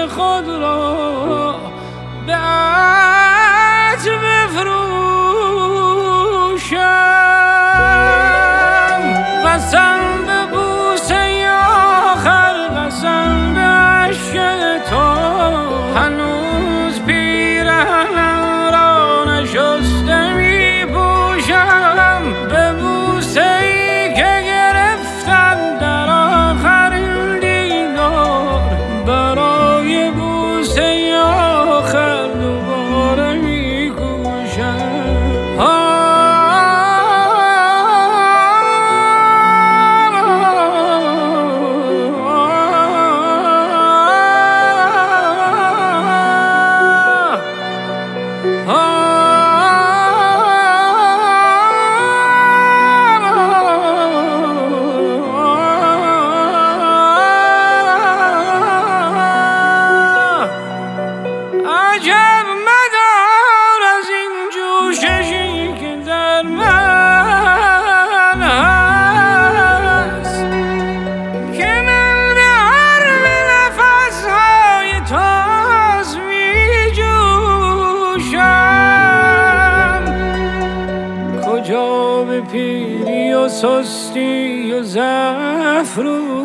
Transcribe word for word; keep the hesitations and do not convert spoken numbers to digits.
خود را به عطر بفروشم. قسم به بوسه آخر، قسم به عشق تو، هنوز پیرهنم را نشسته می پوشم. به بوسه ای که گرفتم در آخرین دیدار، برای بوسه آخر دوباره می کوشم. عجب مدار از این جوششی که در من هست، که من به حرم نفسهای تاز می جوشم. کجا به پیری و سستی و ضعف رو